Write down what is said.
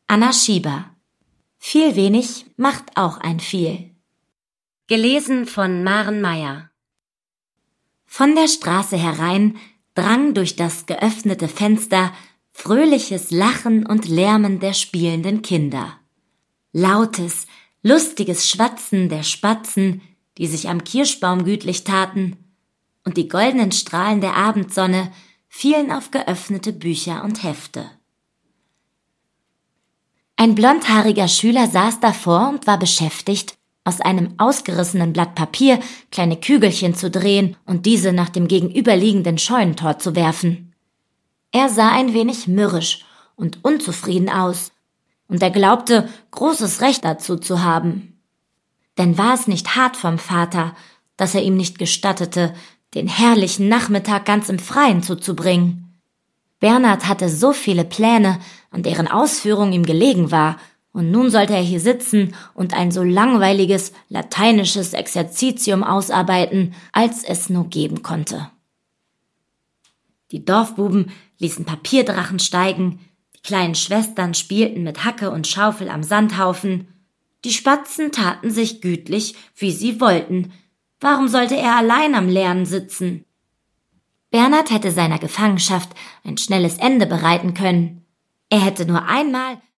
Anna Schieber. Viel wenig macht auch ein viel. Gelesen von Maren Meyer. Von der Straße herein drang durch das geöffnete Fenster fröhliches Lachen und Lärmen der spielenden Kinder. Lautes, lustiges Schwatzen der Spatzen, die sich am Kirschbaum gütlich taten, und die goldenen Strahlen der Abendsonne fielen auf geöffnete Bücher und Hefte. Ein blondhaariger Schüler saß davor und war beschäftigt, aus einem ausgerissenen Blatt Papier kleine Kügelchen zu drehen und diese nach dem gegenüberliegenden Scheunentor zu werfen. Er sah ein wenig mürrisch und unzufrieden aus, und er glaubte, großes Recht dazu zu haben. Denn war es nicht hart vom Vater, dass er ihm nicht gestattete, den herrlichen Nachmittag ganz im Freien zuzubringen? Bernhard hatte so viele Pläne, an deren Ausführung ihm gelegen war, und nun sollte er hier sitzen und ein so langweiliges lateinisches Exerzitium ausarbeiten, als es nur geben konnte. Die Dorfbuben ließen Papierdrachen steigen, die kleinen Schwestern spielten mit Hacke und Schaufel am Sandhaufen, die Spatzen taten sich gütlich, wie sie wollten. Warum sollte er allein am Lernen sitzen? Bernhard hätte seiner Gefangenschaft ein schnelles Ende bereiten können. Er hätte nur einmal